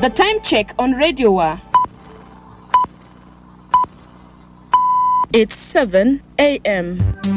The time check on Radio Wa. It's 7 a.m.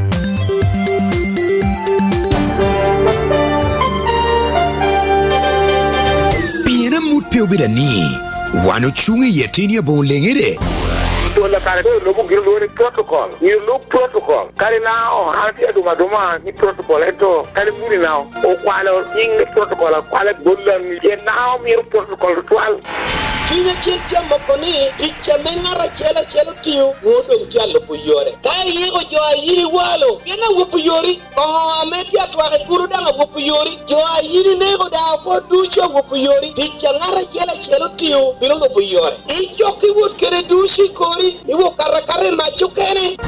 Pina mutpio bidani. Wano chungi yetinia bonlengere. La cara logo giro protocol. You look protocol. Kare now harti aduma ni protocol eto kare muri now. O kwalo ing protocol kwalo bolla ni now mi protocol ritual. Kina chelcha mokoni ticha mengara chela tiu wodom chalo puyore. Kai yego jo ayiri walo. Kena wupuyori ko ametia tware guru danga wupuyori. Jo ayiri nego da ko ducho wupuyori. Ticha ngara chela tiu bilongo puyore. Ichoki wot kere dushi kori iwo karakare machukene.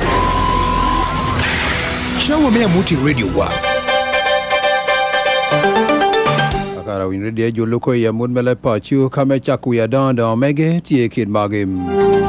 Shawa mea muti Radio Wa. Akara win radio jo loko ya mun mele pachu kame chaku ya danda mege tie kid magim.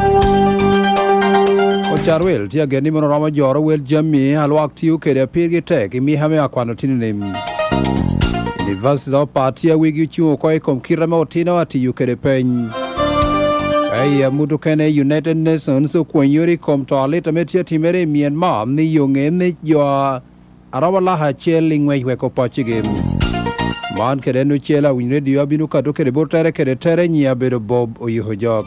O charwel tia geni mono rama joro wel jammi halwak tiu kede pirgi tek imi hame akwano tininim. University of Party wigi chu ko kom kirama otino ati yu kede pen. Ay mudu kene United Nations kwen yuri kom toilet ametia timere Myanmar ni yonge me yo arawala ha chelingwe weko pachigim. Man kede no chela win radio binu kato kede bortare kede tere nya bedo Bob Oyihojok.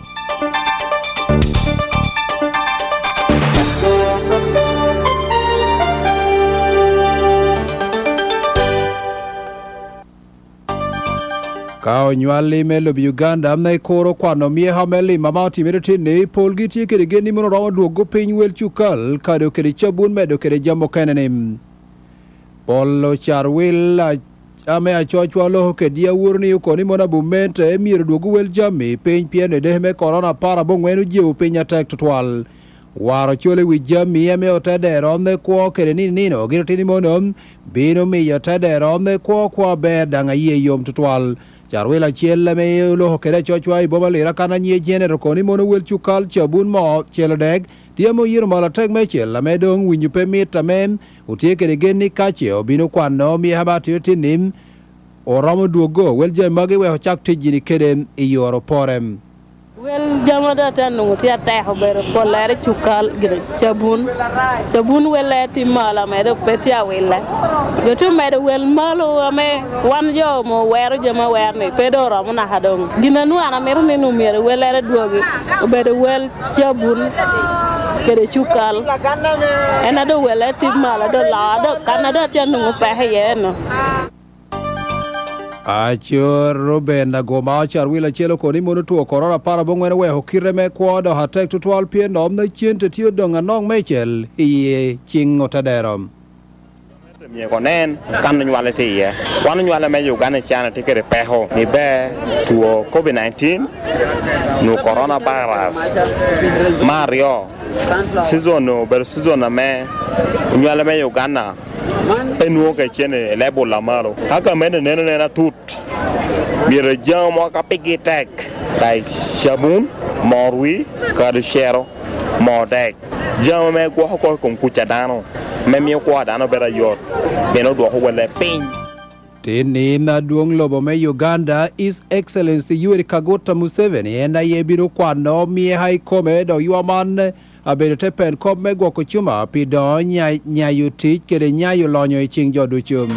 Kao nyali melo Uganda me koro kwano mie hameli mamati meriti ne polgiti kede geni mono rawa duogo piny wel chukal kado kede chabun medo kede jambo kenenim. Polo charwil ame achochwa loho kede ya urni ukoni mona bumente emir duogo wel jami piny piene dehme korona para bongwenu jiu piny atek tutwal. Waro chole wi jami ame otadero me kwa kede nino girtini monom bino mi yotadero me kwa bedanga ye yom tutwal. Charwela chela me lo kere chochwa iboma lera kana nye genero koni mono wel chukal chabun mo chela deg diamo yiro mala tag me chela me dong winyu pe mita mem utie kere geni kache obino kwano mi habati tinim oramo duogo wel jamage we chak tijini kede iyoro porem. Well, jamada tanu tia taho bero polare chukal gire chabun wele ti mala me do petia wele yo to me do wel malo ame wan jo mo wero jama werne pedoro mo na hadong dinanu ana merne no mere welere duogi bedo wel chabun kede chukal ena do wele ti mala do la do kanada tanu pehe no Achor Robenda Goma Charwila Chelo Koni Mono to Corona Parabong we Hokireme Quado Hatek to 12 p.m. the chin to Tudong and Nong Machel, Ye Ching Otaderum. Konen kan nyualete ye wan nyuala me Uganda chana tikere peho ni be to COVID-19 no coronavirus Mario season no ber season na me nyuala me Uganda penuo ke chene lebo la maro kaka mene nene na tut bire jamo ka pigitek like shabun morwi ka shero modek jamo me ko ko kucha dano me ko dano bera yot beno do ho wele pin Tini na duong lobo me Uganda His Excellency Yoweri Kaguta Museveni ena yebiro kwano mie hai kome do yuaman abedo tepen kop me gwoko chuma pido nyayo tich kede nyayo lonyo iching jodu chum.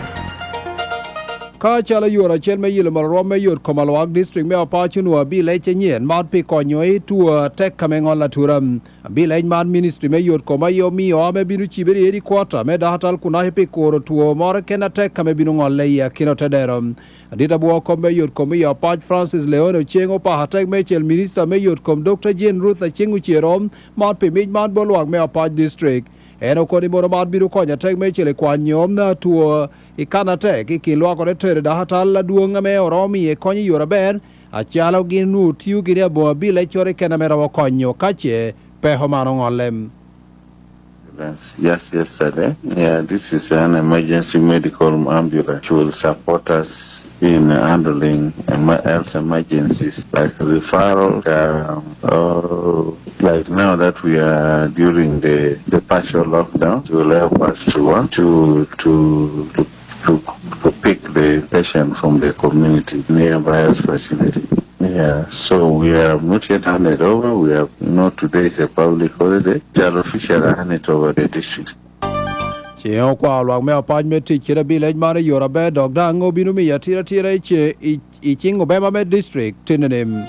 Ka chala yuora chen me yilo malrom me yur Komalwak district me apachunwa bi leche nyen mad pi konyo tuwa tek kamengon la turam. Bi lech mad ministry me yur komayo miyo ame binu chibiri edi kwata me dahatal kunahi pi koro tuwa mora kena tek kame binu ngon leia kino tederam. Adita buwa kombe yur komiyo apach Francis Leone chengo pa hatek mechel minister me yur kom Dr. Jane Ruth a chengu chirom mad pi mij mad bolwak me apach district. Eno koni moro mad biru konya tek mechele kwa nyom na tuwa ikana tek ikilwa kore tere dahatal la duonga me oromi e konyi yura ben achalo ginu tiu gire bo bile chore kena mera wakonyo kache peho mano ngolem. Yes, yesterday. Yeah, this is an emergency medical ambulance. It will support us in handling health emergencies like referral, like now that we are during the partial lockdown. It will help us to pick the patient from the community nearby facility. Yeah, so we have not yet handed over. We have not, today is a public holiday. The official handed over the districts. Chieng kwa luang me apaj me ti chira bi lej mare yora be dog dango binu mi ya tira che I ching obema me district tinanim.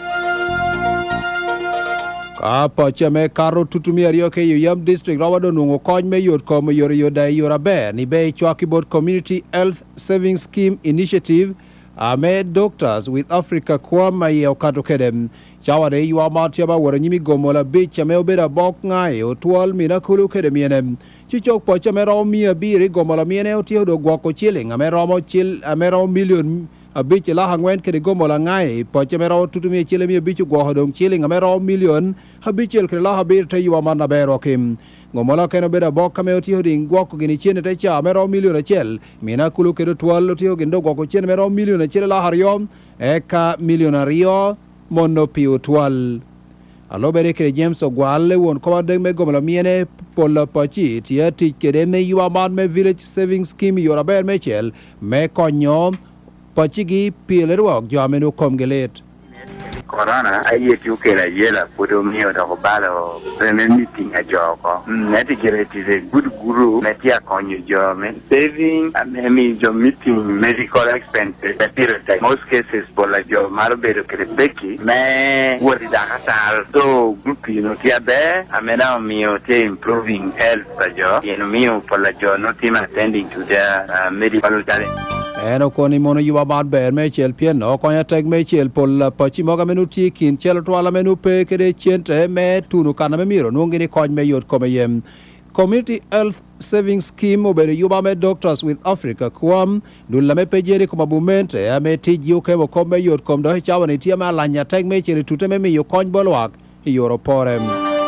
Ka pa che me karo tutumi ario ke yam district rawado nungo koj me yot ko me yora yora be ni be chwaki bot community health saving scheme initiative ame doctors with Africa kwa mai okato kedem chawade yuwa matia ba wara nyimi gomola bicha me obeda bok ngai otwal mina kulu kedem yenem chichok po cha me ro mia biri gomola miene otio do gwako chiling ame ro million bicha la hangwen kede gomola ngai po cha me ro tutumi chile mi bichu gwo hodong chiling ame ro million habichel kede la habir te yuwa manna bero kim gomola keno beda bok kame otio ding gwako gini chiene te cha ame ro million achel mina kulu kede twal otio gindo gwako chiene me ro million achel la haryom eka millionario mono piu twal alobere kere James Ogwale won ko de me gomola miene pola pachi tia ti kere me yuwa man me village saving scheme yora ber mechel me konyo pachi gi pilerwa jamenu komgelet corona aye ti ukela yela podo mio da balo prene meeting a joko neti gereti de good guru neti akonyo jo me saving me jo meeting medical expenses that most cases pola jo marbero krebeki me wori da hatal do group you know tia be amena mio te improving health jo you mio pola jo no team attending to the medical talent eno koni mono yuwa bad ber me chel pien no konya tag me chel pol pachi moga menu ti kin chel twala menu pe kede chente me tunu kana me miro nungi ni kony me yot kome yem community health saving scheme obere yuba me doctors with Africa kwam dulla me pejeri kuma bumente ame tiji uke mo kome yot kom do chawa ni tia ma lanya tag me chel tute me yo kony bolwak yoro porem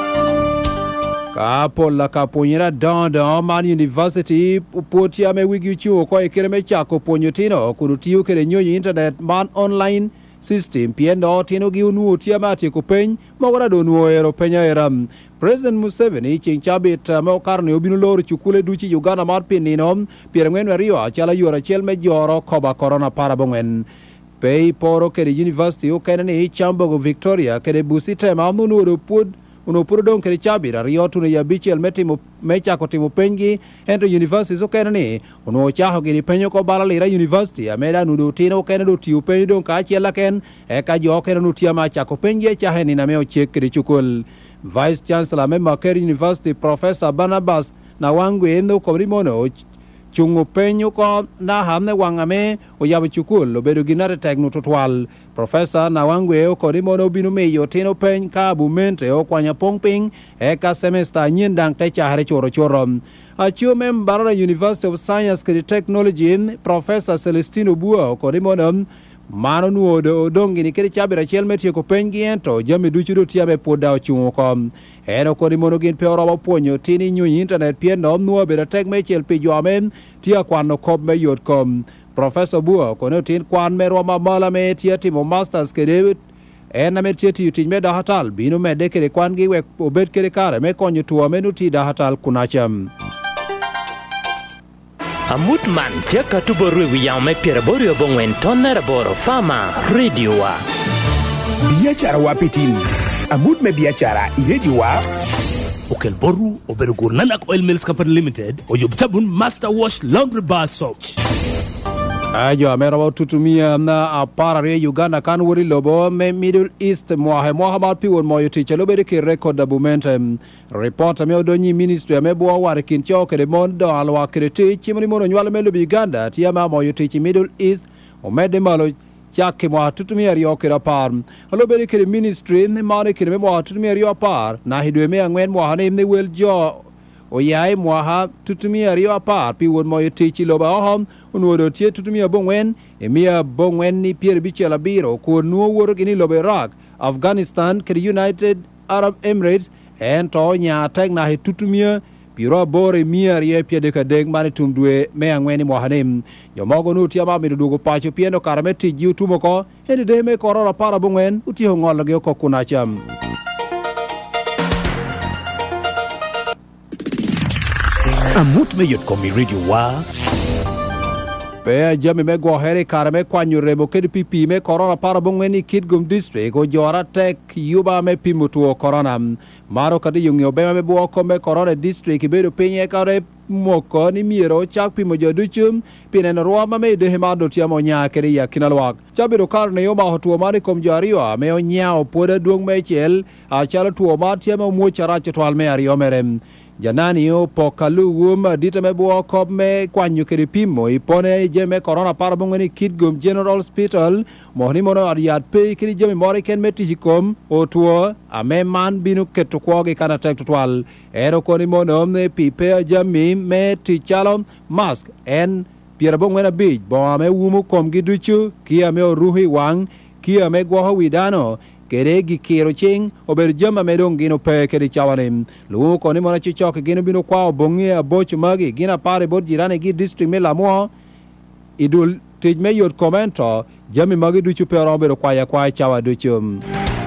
Kapola kapunyira Don Man University putia me wigi chuo ko ekere me chako ponyotino kurutiu kere nyonyi internet man online system piendo tino gi unu tia mati ko peny mogora do nuo ero penya eram President Museveni ching chabit mo karne obinu lor chukule duchi Uganda mar pinino pierengwen rio achala yora chel me joro koba corona parabongen pei poro kere university o kenani chambogo Victoria kere busite mamunu do pud uno puro don kere chabira riotu ne yabichel metimo mecha ko timo pengi ento university so kenani uno chaho gini penyo ko balalira university ameda nudo tino kenado tiu penyo don ka chela ken e ka jo kenano tia macha ko pengi chaheni na meo chek kere chukul Vice Chancellor member Kerry University Professor Barnabas na wangwe endo ko rimono chungo penyo ko na hamne wangame o yabu chukul obedo ginare tegno totwal Professor na wangwe ko rimono binu me yo tino pen ka bumente o kwanya pongping e ka semester nyindang te chahare choro a chiu member University of Science and Technology Professor Celestino Bua ko rimono mano nuo do dongi ni keri chabira chel metie ko pengi ento jami duchu do tiabe poda chungo kom eno ko rimono gin peora wa ponyo tini nyu internet pien no nuo bera tek me chel pe joame tia kwano kob me yot kom Professor Bua ko no tin kwan me roma mala me tia timo masters ke David ena me tia ti tin me da hatal binu me de kere kwan gi we obet kere kare me konyo tuo me no ti da hatal kunacham Amut man jaka tuborwe wiyang me pierborio bongwen tonner boro fama radio wa biashara wapitin amut me biashara radio wa Okel boru obergur Nanak Oil Mills Company Limited oyubtabun Master Wash Laundry Bar Soap ajo amera tutumia na apara re Uganda kan wori lobo me Middle East Muhammad piwon moyo tiche lobe ke record document report me odonyi ministry me bo war kin choke de mondo alwa kreti chimri mono nywala me lobe Uganda tia ma moyo tiche Middle East o mede malo chake mo tutumia rio ke rapar lobe ke ministry me mane ke me mo tutumia rio par na hidwe me angwen mo hane me wel jo o yai mwaha tutumia rio apar pi won moyo tichi loba ohom unwodo tie tutumia bongwen emia bongwen ni pier bichela biro ko nuo woro gini lobe Iraq Afghanistan ke United Arab Emirates en to nya tek na tutumia piro bore mia rie pie de kadeg mane tumdwe me angweni mohanem yo mogo nu tia ma mi dugo pacho pieno karameti jiu tumoko ende de me korora para bongwen uti ho ngol ge ko kunacham amut me yot komi radio wa pe jami me go here kar me kwanyu rebo kedi pipi me corona para bongweni Kitgum district go jora tek yuba me pimutuo corona maro kadi yung yobe me buo ko me corona district ibedo pinye kare moko ni miero chak pimo joduchum pinen ruama me de hemado tiamo nya keri ya kinalwak chabiro kar ne yoba hotuo mari kom jariwa me onyao poda duong me chel a chala tuo mar tiamo mo chara chetwal me ari omerem janani o pokalu wuma dita me buo ko me kwanyu keri pimo ipone je me corona parabongeni Kitgum General Hospital mohni mono ariat pe keri je me mori ken me tihikom o tuo ame man binu ketu kwoge kana tek tutwal ero koni mono me pipe jami me tichalo mask en pierabongena bij bo ame wumu kom giduchu kia me ruhi wang kia me gwo widano kere gi kero ching ober jama medong gino pe kedi chawanim lu koni mona chichok gino bino kwa bongi aboch magi gina pare bod jirane gi district me lamo idul tej me yot commento jami magi duchu pe robero kwa chawa duchum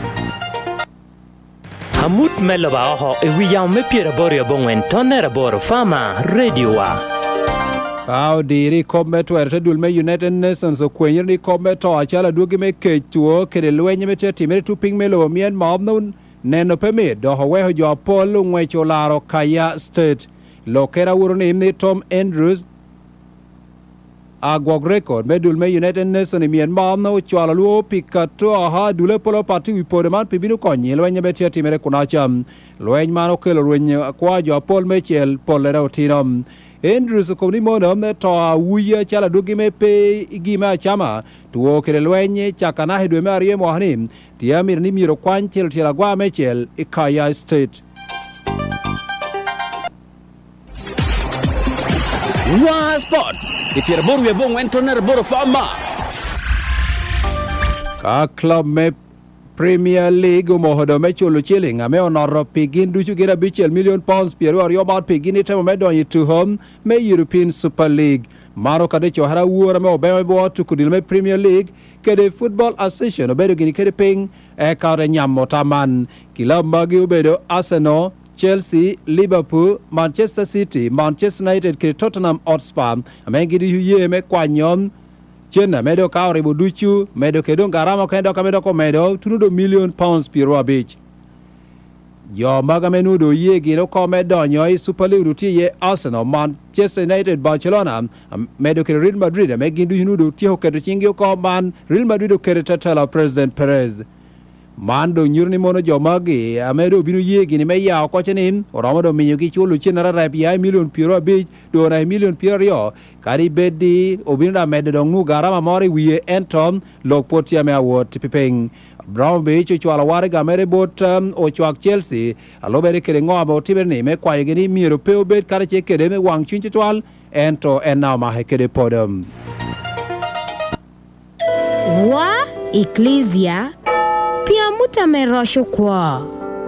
Hamut melaba ho e wiyam me piera borio bongwen tonera boro fama radio wa Kao diri kometo ertedul me United Nations kwenyer ni kometo achala dugi me kechuo kede lwenye me timere tuping me lo mien mob nun neno peme do howe ho jo polo ngwecho laro Kaya State lo kera wuro ni imni Tom Andrews agwag record medul me United Nations mien mob no chwala luo pikato aha dule polo parti wipode man pibinu konyi lwenye me timere kunacham lwenye mano kelo lwenye kwa jo pol me chel polera otinom Andrews ko ni mono ne to wuya chala dugi me pe igima chama tuo kere lwenye chakana hedwe me arie mohani tiamir ni miro kwanchel tira gwa mechel Kaya State Wa Sports ipier boru ye bongo entoner boro fama ka club me Premier League mohodo me chulo chilling ame onoro pigin duchu gira bichel million pounds piero ario about pigin itemo me don to home me European Super League maro kade chohara wuora me obeme bo to kudil me Premier League kede Football Association obedo gini kede ping e kare nyamo taman kila magi obedo Arsenal Chelsea, Liverpool, Manchester City, Manchester United kede Tottenham Hotspur ame gidi huye me kwanyom Chena medo kauri buduchu medo kedon garama kendo kamedo ko medo tunudo million pounds piro abich yo maga menudo ye giro ko medo nyoy Super League ruti ye Arsenal Manchester United Barcelona medo ke Real Madrid me gindu hinudo tio kedo chingio ko man Real Madrid kere tatala President Perez mando nyurni mono jo magi amedo binu ye gini me ya ko chenim oromodo minyo gi chulo chinara rap ya million piro abich do na million piro yo kari bedi obinda medo ngu garama mori wiye entom lokpotia me award tipeng Brown Beach chwala ware gamere bot o chwak Chelsea alobere kere ngo abo tiberne me kwaye gini miro pe obet kare che kede me wang chinchi twal ento enna ma hekede podum wa Ecclesia pia muta merosho kwa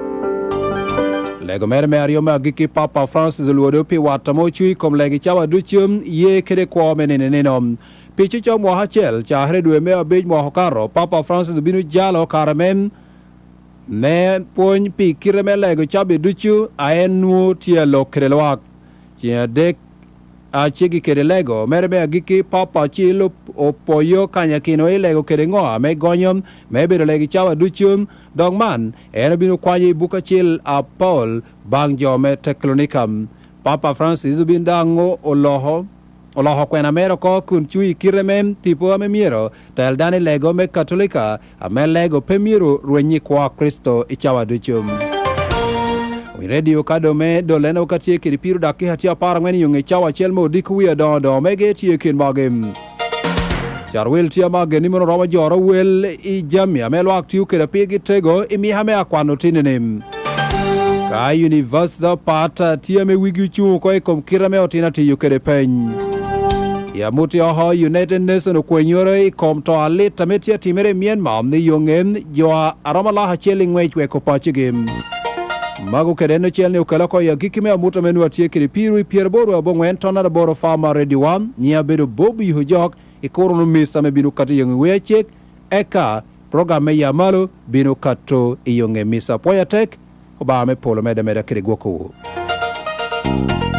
Lego mere ario me agiki Papa Francis luodo pi watamo chui kom legi chawa duchum ye kede kwa meneneno pichi cho mo hachel cha hredwe me abej mo hokaro Papa Francis binu jalo karamem ne pon pi kireme lego chabe duchu aenu tielo krelwak chia dek a chigi kede lego mere me agiki Papa chilo opoyo kanya kino lego kede ngo me gonyom me biro legi chawa duchum dongman eno binu kwaye buka chil a Paul bangjo me teklonikam Papa Francis bindango oloho kwena mero ko kun chui kiremem tipo ame miero tel dani lego me katolika ame lego pemiro ruenyi kwa Kristo ichawa duchum radio kadome doleno katie kiripiru daki hatia para ngweni yunge chawa chelmo dikuya do mege tie kin bagem Charwil tia mageni mono roma joro wel I jami amelo aktiu kerapi gitego imi hame akwano tinenim ka university pata tia me wigi chu ko kom kirame otina ti yukere pen ya muti oho United Nations kwenyore kom to alita metia timere Myanmar ni yongem jo aroma la cheling we ko pachigem Mago kedeno chelne ukala ko ya gikime amuta menu atie kiripiru pierboru abongwen tonara boro fama ready one nya bedo bobu hujok ikoro no misa me binu kati yonge wechek eka program ya malo binu kato yonge misa poyatek oba me polo meda kiri gwoko